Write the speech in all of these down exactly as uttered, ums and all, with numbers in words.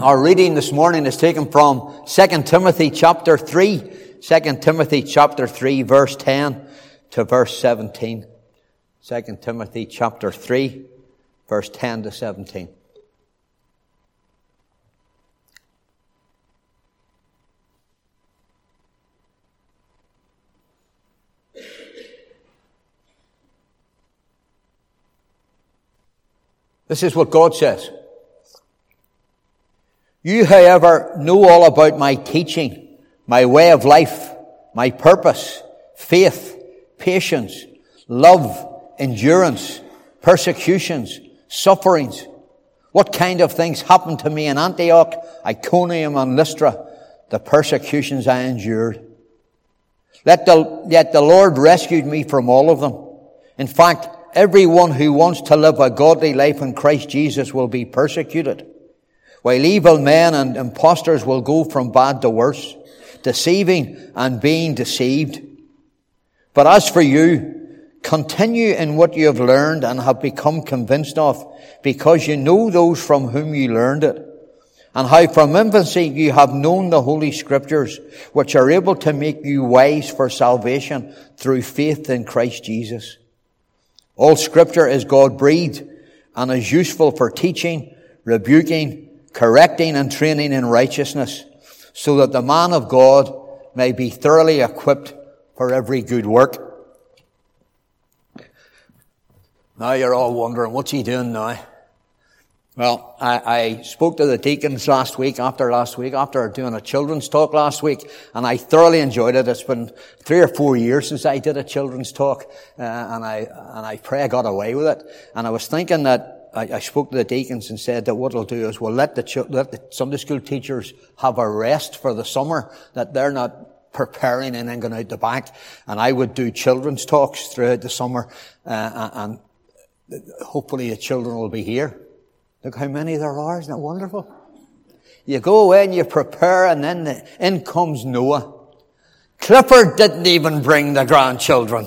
Our reading this morning is taken from Second Timothy chapter three. Second Timothy chapter three, verse ten to verse seventeen. Second Timothy chapter three, verse ten to seventeen. This is what God says. You, however, know all about my teaching, my way of life, my purpose, faith, patience, love, endurance, persecutions, sufferings. What kind of things happened to me in Antioch, Iconium, and Lystra, the persecutions I endured. Let the, yet the Lord rescued me from all of them. In fact, everyone who wants to live a godly life in Christ Jesus will be persecuted, while evil men and impostors will go from bad to worse, deceiving and being deceived. But as for you, continue in what you have learned and have become convinced of, because you know those from whom you learned it, and how from infancy you have known the Holy Scriptures, which are able to make you wise for salvation through faith in Christ Jesus. All Scripture is God-breathed and is useful for teaching, rebuking, correcting and training in righteousness, so that the man of God may be thoroughly equipped for every good work. Now you're all wondering, what's he doing now? Well, I, I spoke to the deacons last week, after last week, after doing a children's talk last week, and I thoroughly enjoyed it. It's been three or four years since I did a children's talk, uh, and I and I pray I got away with it. And I was thinking that I, I spoke to the deacons and said that what we'll do is we'll let the, let the Sunday school teachers have a rest for the summer, that they're not preparing and then going out the back. And I would do children's talks throughout the summer, uh, and hopefully the children will be here. Look how many there are. Isn't that wonderful? You go away and you prepare, and then the, in comes Noah. Clifford didn't even bring the grandchildren.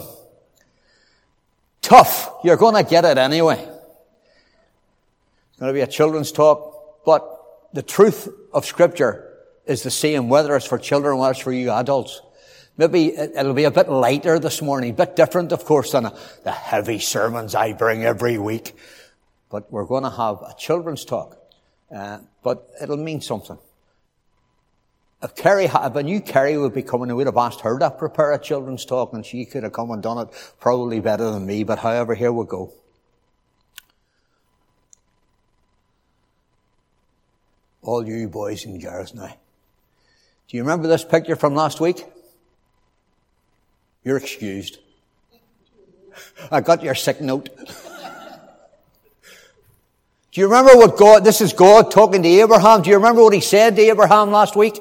Tough. You're going to get it anyway. It's going to be a children's talk, but the truth of Scripture is the same, whether it's for children or whether it's for you adults. Maybe it'll be a bit lighter this morning, a bit different, of course, than the heavy sermons I bring every week. But we're going to have a children's talk, uh, but it'll mean something. If Kerry, if I knew Kerry would be coming, I would have asked her to prepare a children's talk, and she could have come and done it probably better than me. But however, here we go. All you boys and girls now. Do you remember this picture from last week? You're excused. I got your sick note. Do you remember what God, this is God talking to Abraham. Do you remember what he said to Abraham last week?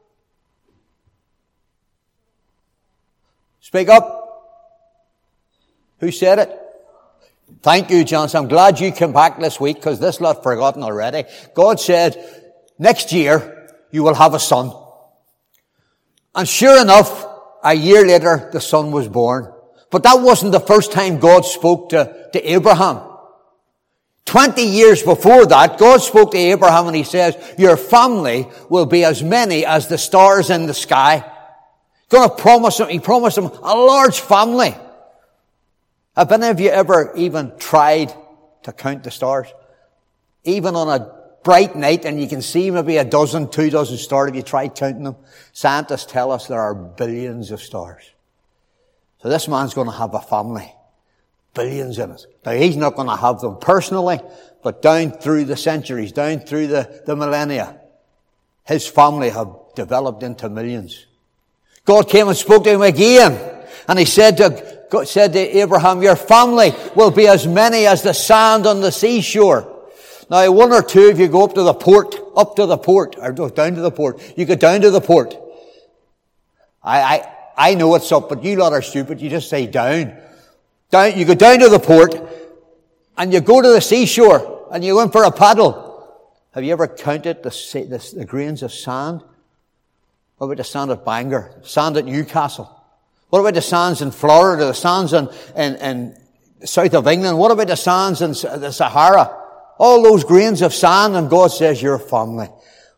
Speak up. Who said it? Thank you, Johnson. I'm glad you came back this week, because this lot forgotten already. God said, next year you will have a son. And sure enough, a year later the son was born. But that wasn't the first time God spoke to, to Abraham. Twenty years before that, God spoke to Abraham and he says, your family will be as many as the stars in the sky. Going to promise him, he promised him a large family. Have any of you ever even tried to count the stars? Even on a bright night, and you can see maybe a dozen, two dozen stars, if you tried counting them. Scientists tell us there are billions of stars. So this man's going to have a family. Billions in it. Now, he's not going to have them personally, but down through the centuries, down through the, the millennia, his family have developed into millions. God came and spoke to him again, and he said to, God said to Abraham, your family will be as many as the sand on the seashore. Now, one or two of you go up to the port, up to the port, or down to the port. You go down to the port. I, I, I know it's up, but you lot are stupid. You just say down. Down, you go down to the port, and you go to the seashore, and you go in for a paddle. Have you ever counted the, the, the grains of sand? What about the sand at Bangor? Sand at Newcastle? What about the sands in Florida? The sands in, in, in south of England? What about the sands in the Sahara? All those grains of sand, and God says, your family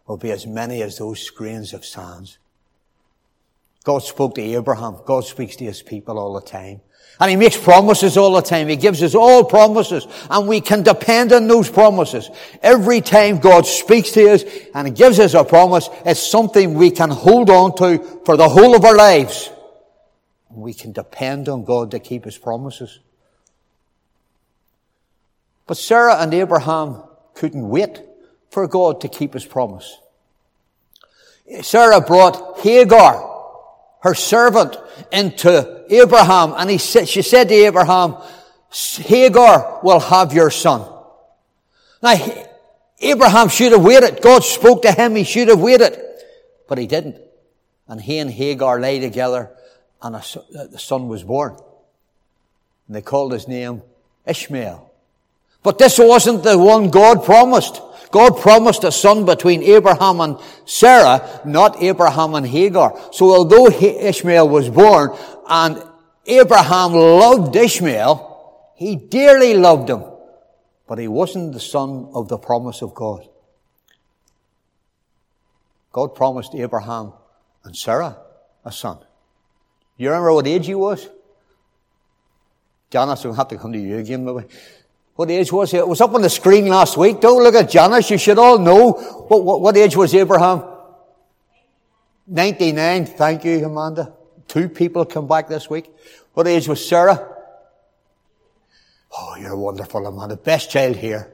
will be as many as those grains of sand. God spoke to Abraham. God speaks to his people all the time. And he makes promises all the time. He gives us all promises. And we can depend on those promises. Every time God speaks to us and he gives us a promise, it's something we can hold on to for the whole of our lives. And we can depend on God to keep his promises. But Sarah and Abraham couldn't wait for God to keep his promise. Sarah brought Hagar, her servant, into Abraham, and he said, she said to Abraham, Hagar will have your son. Now, Abraham should have waited. God spoke to him, he should have waited. But he didn't. And he and Hagar lay together, and a, the son was born. And they called his name Ishmael. But this wasn't the one God promised. God promised a son between Abraham and Sarah, not Abraham and Hagar. So although Ishmael was born and Abraham loved Ishmael, he dearly loved him, but he wasn't the son of the promise of God. God promised Abraham and Sarah a son. You remember what age he was? Janice, we'll have to come to you again, maybe. What age was he? It was up on the screen last week. Don't look at Janice. You should all know. What, what, what age was Abraham? ninety-nine. Thank you, Amanda. Two people come back this week. What age was Sarah? Oh, you're wonderful, Amanda. Best child here.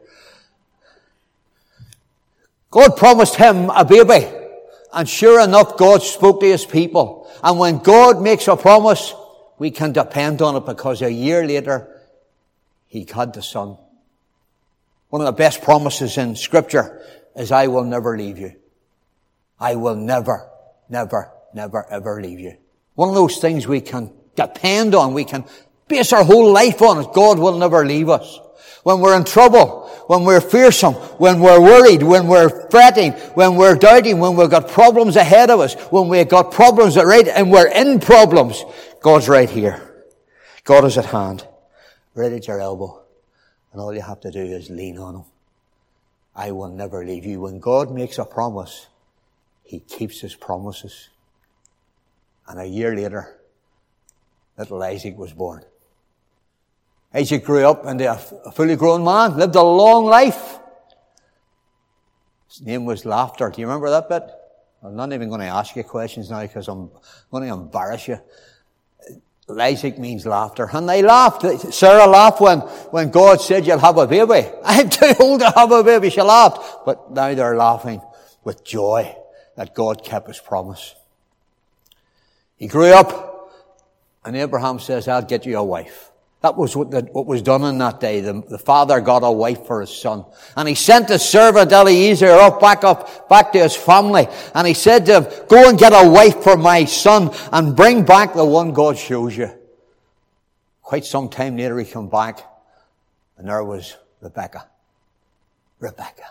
God promised him a baby. And sure enough, God spoke to his people. And when God makes a promise, we can depend on it, because a year later, he had the son. One of the best promises in Scripture is, I will never leave you. I will never, never, never, ever leave you. One of those things we can depend on, we can base our whole life on, is God will never leave us. When we're in trouble, when we're fearsome, when we're worried, when we're fretting, when we're doubting, when we've got problems ahead of us, when we've got problems that right, and we're in problems, God's right here. God is at hand. Right at your elbow. And all you have to do is lean on him. I will never leave you. When God makes a promise, he keeps his promises. And a year later, little Isaac was born. Isaac grew up into a fully grown man, lived a long life. His name was Laughter. Do you remember that bit? I'm not even going to ask you questions now, because I'm going to embarrass you. Isaac means laughter. And they laughed. Sarah laughed when, when God said, you'll have a baby. I'm too old to have a baby. She laughed. But now they're laughing with joy that God kept his promise. He grew up, and Abraham says, I'll get you a wife. That was what, the, what was done in that day. The, the father got a wife for his son. And he sent his servant Eliezer up, back up, back to his family. And he said to him, go and get a wife for my son and bring back the one God shows you. Quite some time later he came back, and there was Rebecca. Rebecca.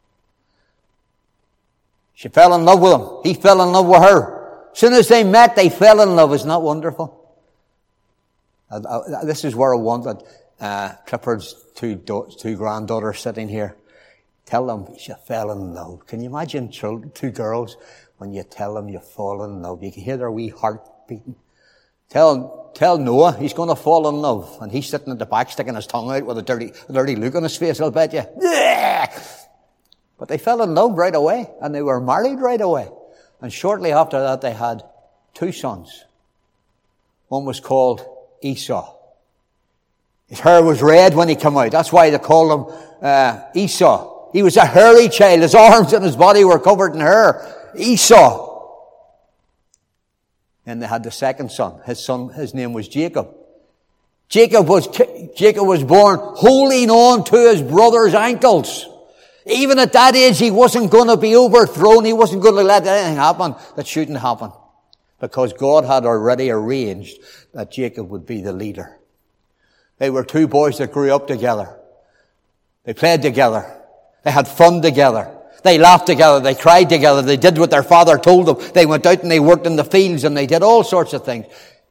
She fell in love with him. He fell in love with her. As soon as they met, they fell in love. Isn't that wonderful? Uh, uh, this is where I wanted uh, Clifford's two, do- two granddaughters sitting here. Tell them you fell in love. Can you imagine children, two girls, when you tell them you fall in love? You can hear their wee heart beating. Tell, tell Noah he's going to fall in love. And he's sitting at the back sticking his tongue out with a dirty, a dirty look on his face, I'll bet you. But they fell in love right away, and they were married right away. And shortly after that they had two sons. One was called Esau. His hair was red when he came out. That's why they called him uh, Esau. He was a hairy child. His arms and his body were covered in hair. Esau. And they had the second son. His son, his name was Jacob. Jacob was, Jacob was born holding on to his brother's ankles. Even at that age, he wasn't going to be overthrown. He wasn't going to let anything happen that shouldn't happen. Because God had already arranged that Jacob would be the leader. They were two boys that grew up together. They played together. They had fun together. They laughed together. They cried together. They did what their father told them. They went out and they worked in the fields and they did all sorts of things.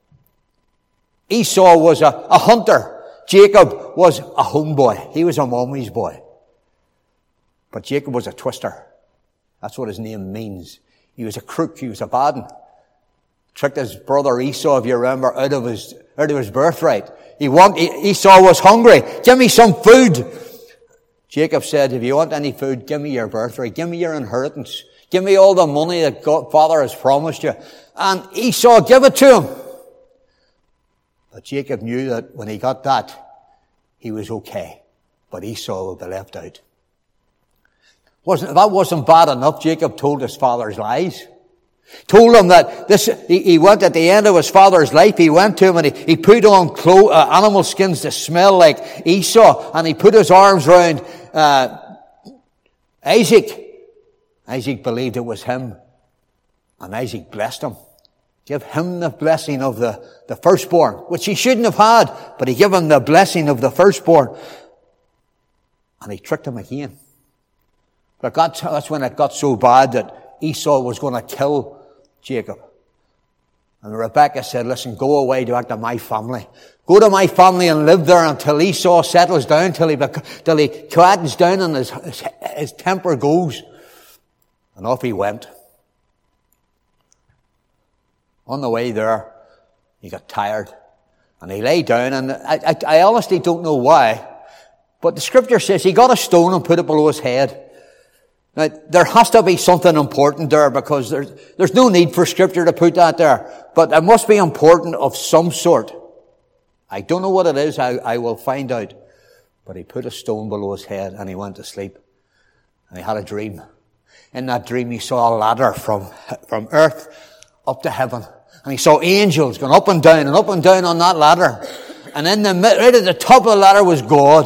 Esau was a, a hunter. Jacob was a homeboy. He was a mommy's boy. But Jacob was a twister. That's what his name means. He was a crook. He was a bad one. Tricked his brother Esau, if you remember, out of his, out of his birthright. He want, Esau was hungry. Give me some food. Jacob said, if you want any food, give me your birthright. Give me your inheritance. Give me all the money that God, Father has promised you. And Esau gave it to him. But Jacob knew that when he got that, he was okay. But Esau would be left out. Wasn't, that wasn't bad enough. Jacob told his father's lies. Told him that this, he, he went at the end of his father's life, he went to him and he, he put on clo- uh, animal skins to smell like Esau, and he put his arms around, uh, Isaac. Isaac believed it was him, and Isaac blessed him. Give him the blessing of the, the firstborn, which he shouldn't have had, but he gave him the blessing of the firstborn. And he tricked him again. But God, that's when it got so bad that Esau was going to kill Jacob. And Rebekah said, listen, go away back to my family. Go to my family and live there until Esau settles down, till he, till he quietens down and his, his, his temper goes. And off he went. On the way there, he got tired. And he lay down, and I, I, I honestly don't know why, but the scripture says he got a stone and put it below his head. Now, there has to be something important there, because there's, there's no need for scripture to put that there. But it must be important of some sort. I don't know what it is. I, I will find out. But he put a stone below his head and he went to sleep. And he had a dream. In that dream he saw a ladder from, from earth up to heaven. And he saw angels going up and down and up and down on that ladder. And in the, right at the top of the ladder was God.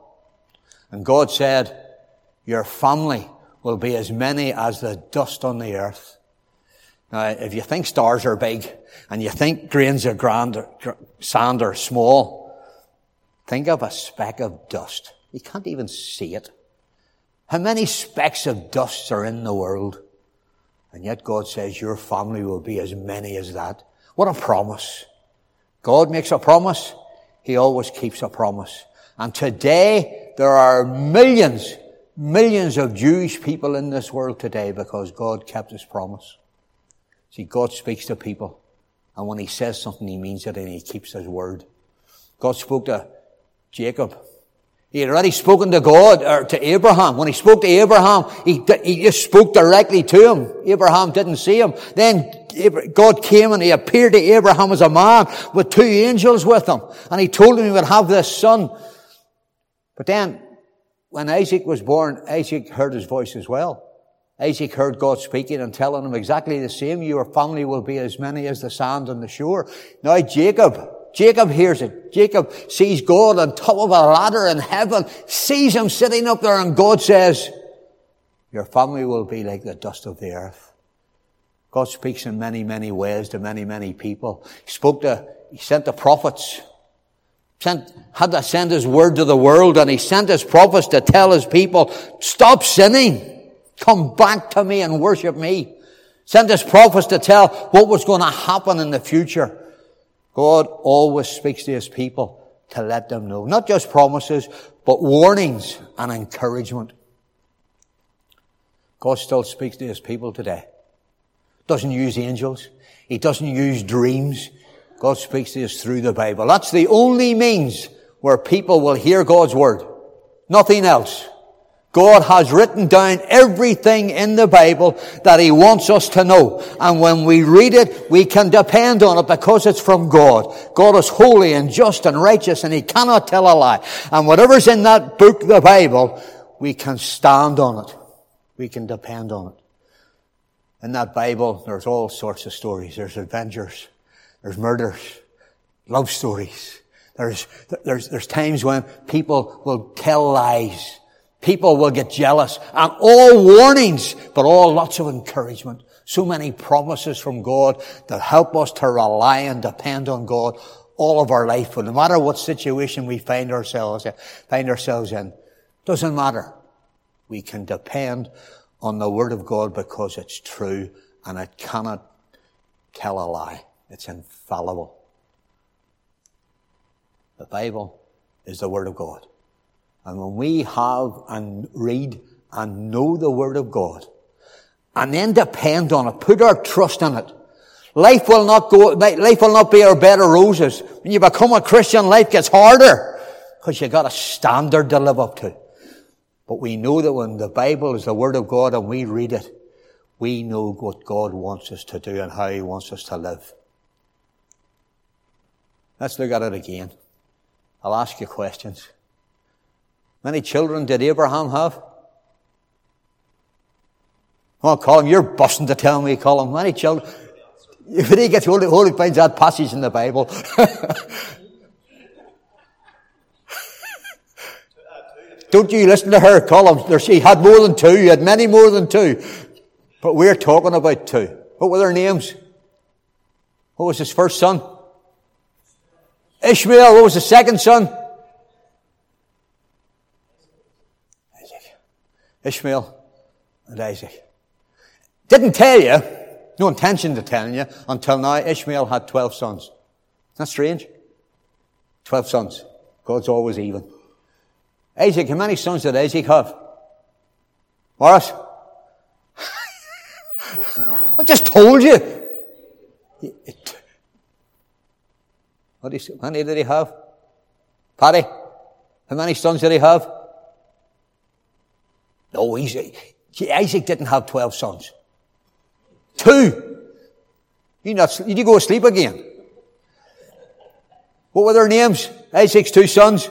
And God said, your family will be as many as the dust on the earth. Now, if you think stars are big, and you think grains of grand, sand are small, think of a speck of dust. You can't even see it. How many specks of dust are in the world? And yet God says your family will be as many as that. What a promise. God makes a promise. He always keeps a promise. And today, there are millions Millions of Jewish people in this world today because God kept his promise. See, God speaks to people. And when he says something, he means it and he keeps his word. God spoke to Jacob. He had already spoken to God, or to Abraham. When he spoke to Abraham, he, he just spoke directly to him. Abraham didn't see him. Then God came and he appeared to Abraham as a man with two angels with him. And he told him he would have this son. But then, when Isaac was born, Isaac heard his voice as well. Isaac heard God speaking and telling him exactly the same. Your family will be as many as the sand on the shore. Now Jacob, Jacob hears it. Jacob sees God on top of a ladder in heaven, sees him sitting up there, and God says, your family will be like the dust of the earth. God speaks in many, many ways to many, many people. He spoke to, he sent the prophets. Sent, had to send his word to the world, and he sent his prophets to tell his people, stop sinning. Come back to me and worship me. Sent his prophets to tell what was going to happen in the future. God always speaks to his people to let them know. Not just promises, but warnings and encouragement. God still speaks to his people today. Doesn't use angels. He doesn't use dreams. God speaks to us through the Bible. That's the only means where people will hear God's word. Nothing else. God has written down everything in the Bible that he wants us to know. And when we read it, we can depend on it because it's from God. God is holy and just and righteous, and he cannot tell a lie. And whatever's in that book, the Bible, we can stand on it. We can depend on it. In that Bible, there's all sorts of stories. There's adventures. There's murders, love stories. There's, there's, there's times when people will tell lies. People will get jealous, and all warnings, but all lots of encouragement. So many promises from God that help us to rely and depend on God all of our life. But no matter what situation we find ourselves in, find ourselves in, doesn't matter. We can depend on the Word of God because it's true and it cannot tell a lie. It's infallible. The Bible is the Word of God. And when we have and read and know the Word of God, and then depend on it. Put our trust in it. Life will not go, life will not be our bed of roses. When you become a Christian, life gets harder because you got a standard to live up to. But we know that when the Bible is the Word of God and we read it, we know what God wants us to do and how He wants us to live. Let's look at it again. I'll ask you questions. Many children did Abraham have? Oh, Colin, you're busting to tell me, Colin. Many children. If he gets hold of it, finds that passage in the Bible. Don't you listen to her, Colin. She had more than two. You had many more than two. But we're talking about two. What were their names? What was his first son? Ishmael. What was the second son? Isaac. Ishmael and Isaac. Didn't tell you, no intention to telling you, until now Ishmael had twelve sons. Isn't that strange? Twelve sons. God's always even. Isaac, how many sons did Isaac have? Morris? I just told you. It, what do you say? How many did he have? Paddy? How many sons did he have? No, Isaac, Isaac didn't have twelve sons. Two. You not, did you go to sleep again? What were their names? Isaac's two sons?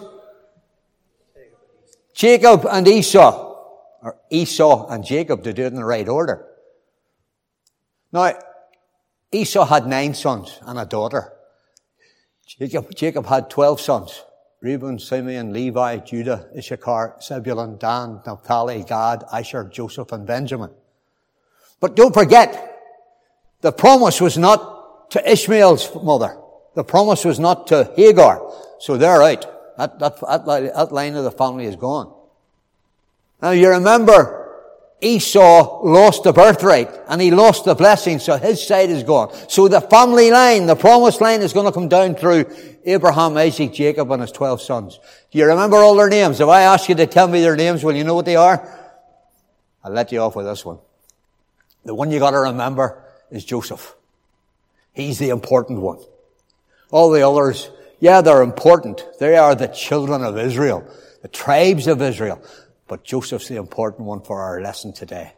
Jacob and Esau. Or Esau and Jacob, to do it in the right order. Now, Esau had nine sons and a daughter. Jacob, Jacob had twelve sons. Reuben, Simeon, Levi, Judah, Issachar, Zebulun, Dan, Naphtali, Gad, Asher, Joseph, and Benjamin. But don't forget, the promise was not to Ishmael's mother. The promise was not to Hagar. So they're out. That, that, that, that line of the family is gone. Now you remember, Esau lost the birthright and he lost the blessing, so his side is gone. So the family line, the promised line, is going to come down through Abraham, Isaac, Jacob, and his twelve sons. Do you remember all their names? If I ask you to tell me their names, will you know what they are? I'll let you off with this one. The one you got to remember is Joseph. He's the important one. All the others, yeah, they're important. They are the children of Israel, the tribes of Israel. But Joseph's the important one for our lesson today.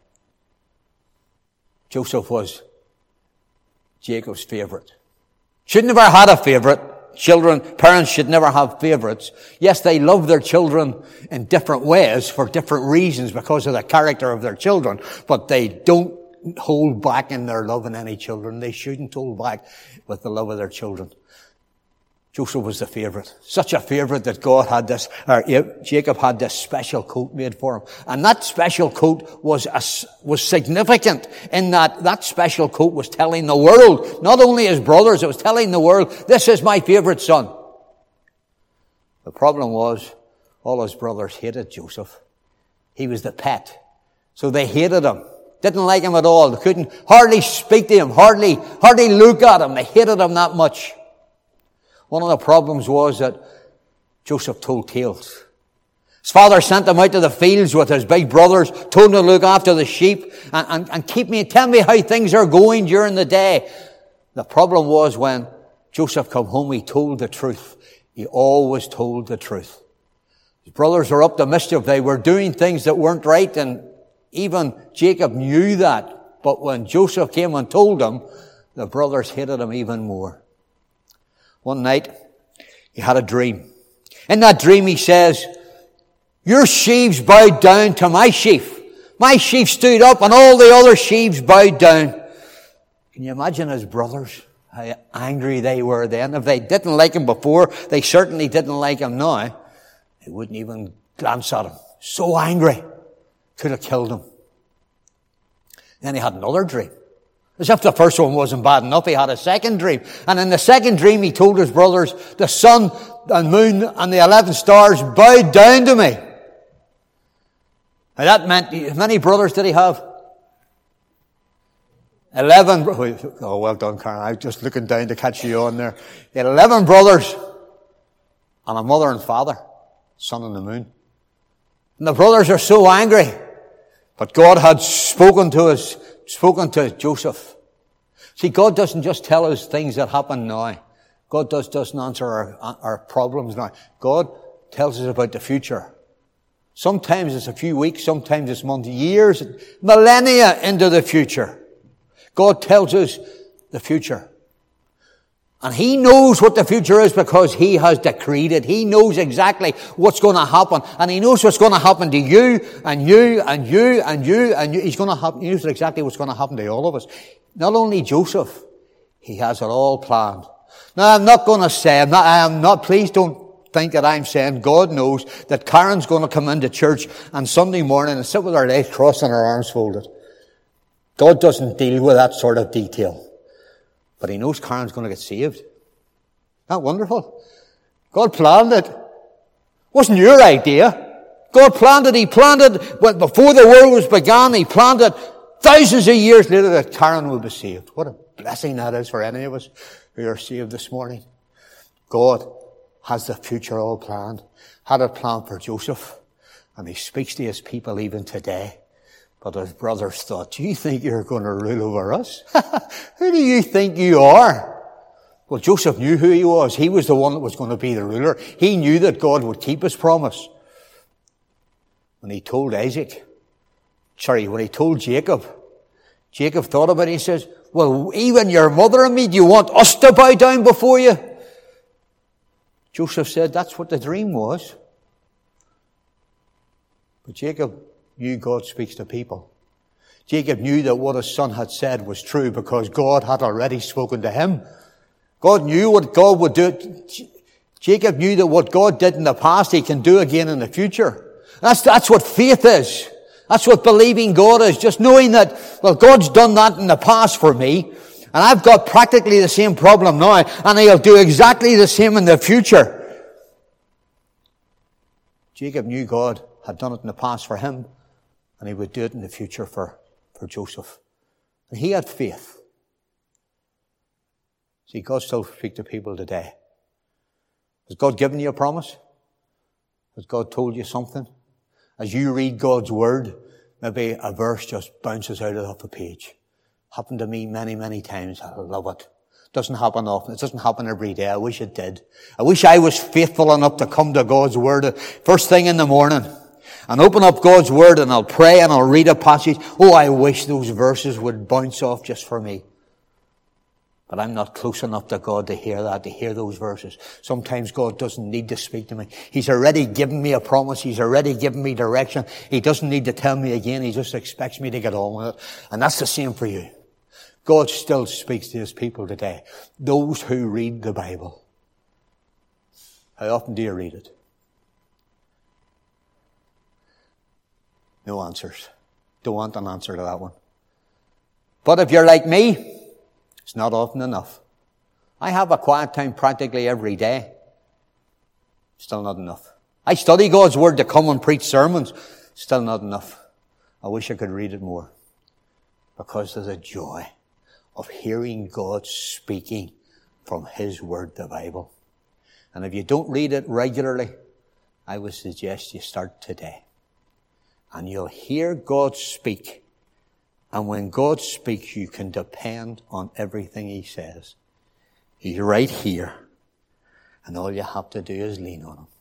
Joseph was Jacob's favorite. Should never had a favorite. Children, parents should never have favorites. Yes, they love their children in different ways for different reasons because of the character of their children, but they don't hold back in their love in any children. They shouldn't hold back with the love of their children. Joseph was the favorite. Such a favorite that God had this, or Jacob had this special coat made for him. And that special coat was, a, was significant in that that special coat was telling the world, not only his brothers, it was telling the world, this is my favorite son. The problem was, all his brothers hated Joseph. He was the pet. So they hated him. Didn't like him at all. They couldn't hardly speak to him, hardly, hardly look at him. They hated him that much. One of the problems was that Joseph told tales. His father sent him out to the fields with his big brothers, told him to look after the sheep and, and, and keep me, tell me how things are going during the day. The problem was when Joseph came home, he told the truth. He always told the truth. His brothers were up to mischief. They were doing things that weren't right, and even Jacob knew that. But when Joseph came and told them, the brothers hated him even more. One night, he had a dream. In that dream, he says, your sheaves bowed down to my sheaf. My sheaf stood up and all the other sheaves bowed down. Can you imagine his brothers, how angry they were then? If they didn't like him before, they certainly didn't like him now. They wouldn't even glance at him. So angry. Could have killed him. Then he had another dream. As if the first one wasn't bad enough, he had a second dream. And in the second dream, he told his brothers, the sun and moon and the eleven stars bowed down to me. Now that meant, how many brothers did he have? Eleven. Oh, well done, Karen. I was just looking down to catch you on there. He had eleven brothers and a mother and father, sun and the moon. And the brothers are so angry. But God had spoken to his spoken to Joseph. See, God doesn't just tell us things that happen now. God does, doesn't answer our, our problems now. God tells us about the future. Sometimes it's a few weeks, sometimes it's months, years, millennia into the future. God tells us the future. And He knows what the future is because He has decreed it. He knows exactly what's going to happen. And He knows what's going to happen to you, and you, and you, and you, and you. He's going to happen, He knows exactly what's going to happen to all of us. Not only Joseph, He has it all planned. Now, I'm not going to say, I'm not, I am not, please don't think that I'm saying God knows that Karen's going to come into church on Sunday morning and sit with her legs crossed and her arms folded. God doesn't deal with that sort of detail. But He knows Karen's going to get saved. Isn't that wonderful? God planned it. It wasn't your idea. God planned it. He planned it when, before the world was began. He planned it thousands of years later that Karen will be saved. What a blessing that is for any of us who are saved this morning. God has the future all planned. Had it planned for Joseph. And He speaks to His people even today. But his brothers thought, do you think you're going to rule over us? Who do you think you are? Well, Joseph knew who he was. He was the one that was going to be the ruler. He knew that God would keep His promise. When He told Isaac, sorry, when He told Jacob, Jacob thought about it. He says, well, even your mother and me, do you want us to bow down before you? Joseph said, that's what the dream was. But Jacob knew God speaks to people. Jacob knew that what his son had said was true because God had already spoken to him. God knew what God would do. Jacob knew that what God did in the past, He can do again in the future. That's, that's what faith is. That's what believing God is. Just knowing that, well, God's done that in the past for me, and I've got practically the same problem now, and He'll do exactly the same in the future. Jacob knew God had done it in the past for him, and He would do it in the future for, for Joseph. And he had faith. See, God still speaks to people today. Has God given you a promise? Has God told you something? As you read God's Word, maybe a verse just bounces out of the page. Happened to me many, many times. I love it. Doesn't happen often. It doesn't happen every day. I wish it did. I wish I was faithful enough to come to God's Word first thing in the morning and open up God's Word and I'll pray and I'll read a passage. Oh, I wish those verses would bounce off just for me. But I'm not close enough to God to hear that, to hear those verses. Sometimes God doesn't need to speak to me. He's already given me a promise. He's already given me direction. He doesn't need to tell me again. He just expects me to get on with it. And that's the same for you. God still speaks to His people today. Those who read the Bible. How often do you read it? No answers. Don't want an answer to that one. But if you're like me, it's not often enough. I have a quiet time practically every day. Still not enough. I study God's Word to come and preach sermons. Still not enough. I wish I could read it more. Because there's a joy of hearing God speaking from His Word, the Bible. And if you don't read it regularly, I would suggest you start today. And you'll hear God speak. And when God speaks, you can depend on everything He says. He's right here. And all you have to do is lean on Him.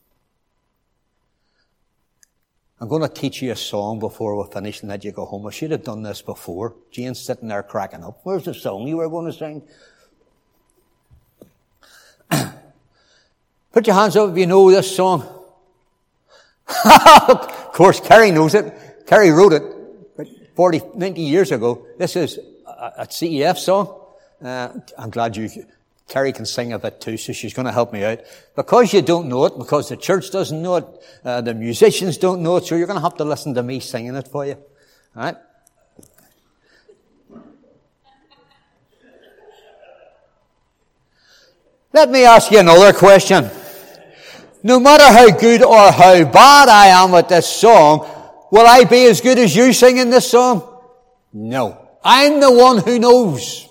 I'm going to teach you a song before we finish and let you go home. I should have done this before. Jane's sitting there cracking up. Where's the song you were going to sing? Put your hands up if you know this song. Of course, Kerry knows it. Kerry wrote it forty, ninety years ago. This is a, a C E F song. Uh, I'm glad you, Kerry can sing a bit too, so she's going to help me out. Because you don't know it, because the church doesn't know it, uh, the musicians don't know it, so you're going to have to listen to me singing it for you. Alright? Let me ask you another question. No matter how good or how bad I am at this song, will I be as good as you singing this song? No. I'm the one who knows.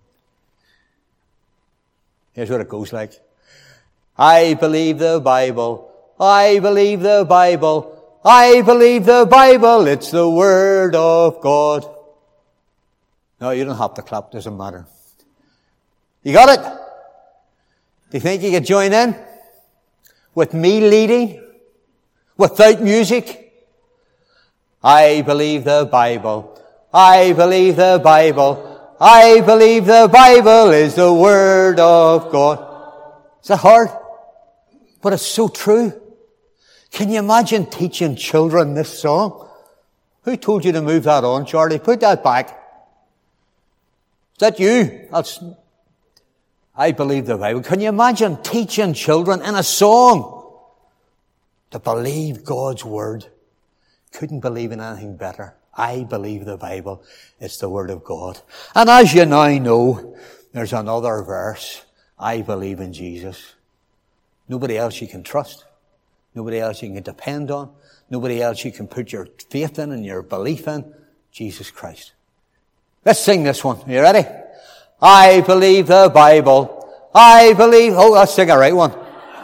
Here's what it goes like. I believe the Bible. I believe the Bible. I believe the Bible. It's the Word of God. No, you don't have to clap. Doesn't matter. You got it? Do you think you could join in? With me leading? Without music? I believe the Bible. I believe the Bible. I believe the Bible is the Word of God. Is that hard? But it's so true. Can you imagine teaching children this song? Who told you to move that on, Charlie? Put that back. Is that you? That's, I believe the Bible. Can you imagine teaching children in a song to believe God's Word? Couldn't believe in anything better. I believe the Bible. It's the Word of God. And as you now know, there's another verse. I believe in Jesus. Nobody else you can trust. Nobody else you can depend on. Nobody else you can put your faith in and your belief in. Jesus Christ. Let's sing this one. Are you ready? I believe the Bible. I believe... Oh, let's sing a right one.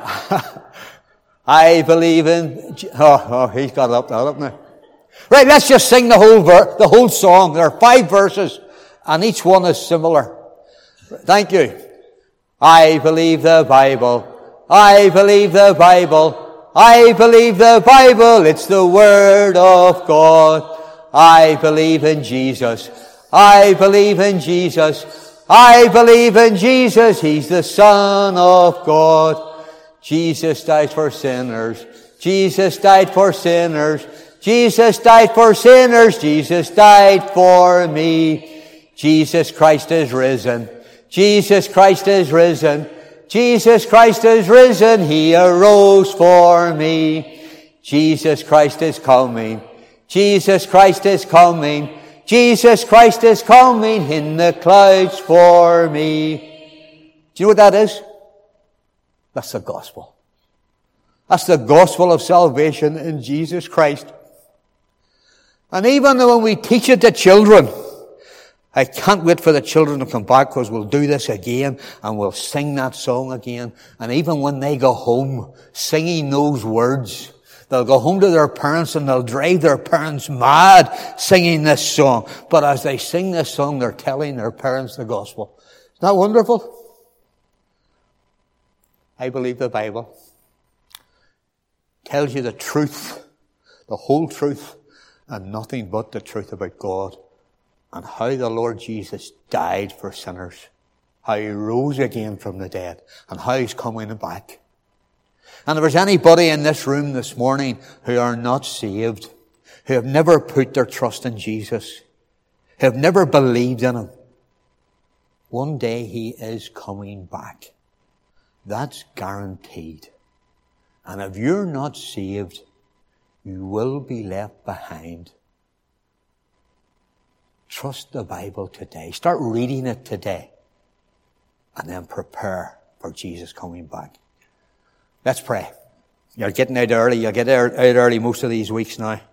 I believe in... Oh, oh, he's got it up, that up now. Right, let's just sing the whole ver- the whole song. There are five verses, and each one is similar. Thank you. I believe the Bible. I believe the Bible. I believe the Bible. It's the Word of God. I believe in Jesus. I believe in Jesus. I believe in Jesus. He's the Son of God. Jesus died for sinners. Jesus died for sinners. Jesus died for sinners. Jesus died for me. Jesus Christ is risen. Jesus Christ is risen. Jesus Christ is risen. He arose for me. Jesus Christ is coming. Jesus Christ is coming. Jesus Christ is coming in the clouds for me. Do you know what that is? That's the gospel. That's the gospel of salvation in Jesus Christ. And even when we teach it to children, I can't wait for the children to come back because we'll do this again and we'll sing that song again. And even when they go home singing those words, they'll go home to their parents and they'll drive their parents mad singing this song. But as they sing this song, they're telling their parents the gospel. Isn't that wonderful? I believe the Bible tells you the truth, the whole truth, and nothing but the truth about God. And how the Lord Jesus died for sinners. How He rose again from the dead. And how He's coming back. And if there's anybody in this room this morning who are not saved, who have never put their trust in Jesus, who have never believed in Him, one day He is coming back. That's guaranteed. And if you're not saved, you will be left behind. Trust the Bible today. Start reading it today. And then prepare for Jesus coming back. Let's pray. You're getting out early. You'll get out early most of these weeks now.